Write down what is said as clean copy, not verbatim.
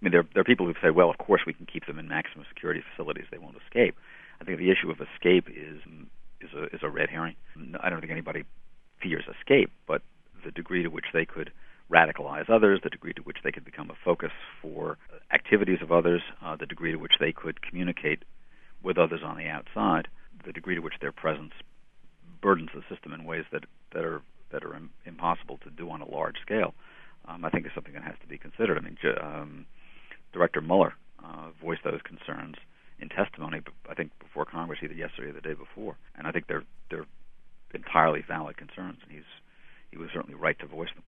I mean, there are people who say, well, of course we can keep them in maximum security facilities; they won't escape. I think the issue of escape is a red herring. I don't think anybody fears escape, but the degree to which they could radicalize others, the degree to which they could become a focus for activities of others, the degree to which they could communicate with others on the outside, the degree to which their presence burdens the system in ways that are impossible to do on a large scale, I think is something that has to be considered. I mean, Director Mueller voiced those concerns in testimony, I think, before Congress either yesterday or the day before, and I think they're entirely valid concerns, and he was certainly right to voice them.